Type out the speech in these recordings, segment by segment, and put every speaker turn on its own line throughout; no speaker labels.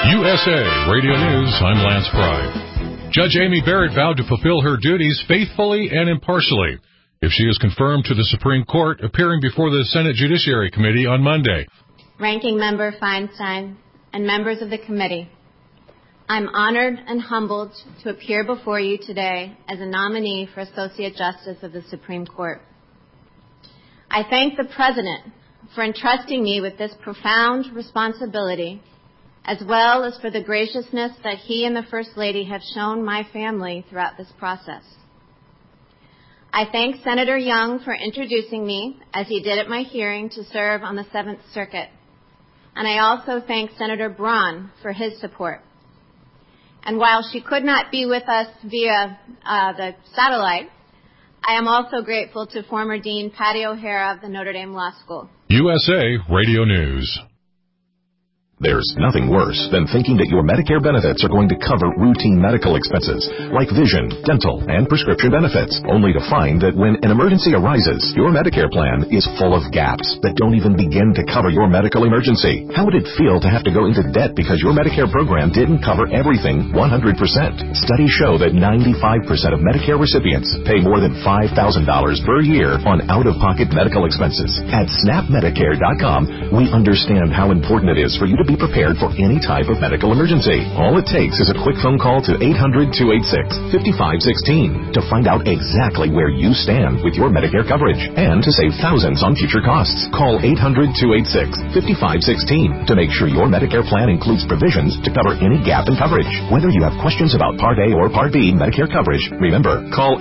USA Radio News, I'm Lance Fry. Judge Amy Barrett vowed to fulfill her duties faithfully and impartially if she is confirmed to the Supreme Court, appearing before the Senate Judiciary Committee on Monday.
Ranking Member Feinstein and members of the committee, I'm honored and humbled to appear before you today as a nominee for Associate Justice of the Supreme Court. I thank the President for entrusting me with this profound responsibility, as well as for the graciousness that he and the First Lady have shown my family throughout this process. I thank Senator Young for introducing me, as he did at my hearing, to serve on the Seventh Circuit. And I also thank Senator Braun for his support. And while she could not be with us via the satellite, I am also grateful to former Dean Patty O'Hara of the Notre Dame Law School.
USA Radio News.
There's nothing worse than thinking that your Medicare benefits are going to cover routine medical expenses like vision, dental, and prescription benefits, only to find that when an emergency arises, your Medicare plan is full of gaps that don't even begin to cover your medical emergency. How would it feel to have to go into debt because your Medicare program didn't cover everything 100%? Studies show that 95% of Medicare recipients pay more than $5,000 per year on out-of-pocket medical expenses. At SnapMedicare.com, we understand how important it is for you to be prepared for any type of medical emergency. All it takes is a quick phone call to 800-286-5516 to find out exactly where you stand with your Medicare coverage and to save thousands on future costs. Call 800-286-5516 to make sure your Medicare plan includes provisions to cover any gap in coverage. Whether you have questions about Part A or Part B Medicare coverage, remember, call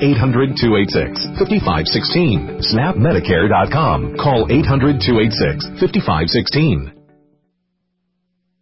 800-286-5516. SnapMedicare.com. Call 800-286-5516.